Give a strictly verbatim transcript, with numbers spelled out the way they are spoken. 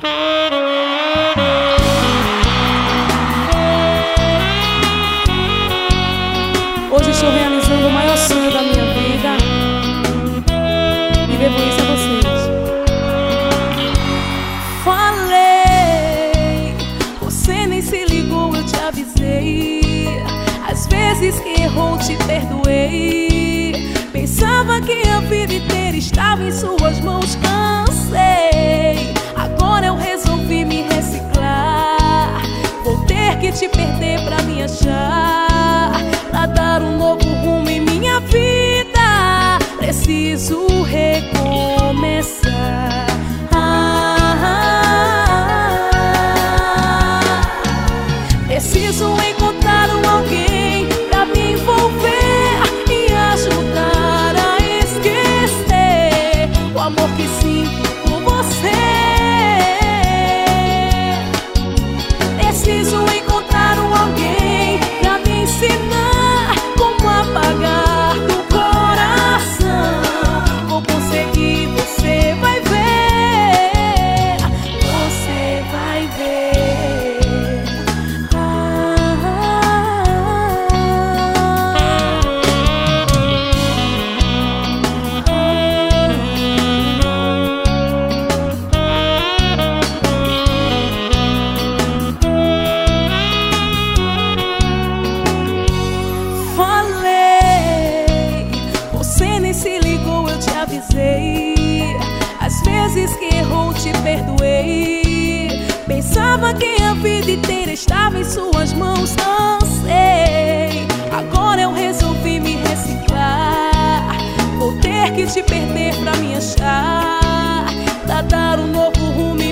Hoje estou realizando o maior sonho da minha vida e devo isso a vocês. Falei, você nem se ligou, eu te avisei. Às vezes que errou, te perdoei. Pensava que a vida inteira estava em suas mãos, cansei. Agora eu resolvi me reciclar. Vou ter que te perder pra me achar, pra dar um novo rumo em minha vida. Preciso recomeçar. Ah, ah, ah. Preciso encontrar um alguém pra me envolver e ajudar a esquecer o amor que sinto por você. Preciso encontrar um alguém pra me ensinar como apagar do coração. Vou conseguir, você vai ver, você vai ver. Ah, ah, falei, você nem se ligou, eu te avisei. Às vezes que errou, te perdoei. Pensava que a vida inteira estava em suas mãos, cansei. Agora eu resolvi me reciclar. Vou ter que te perder pra me achar, pra dar um novo rumo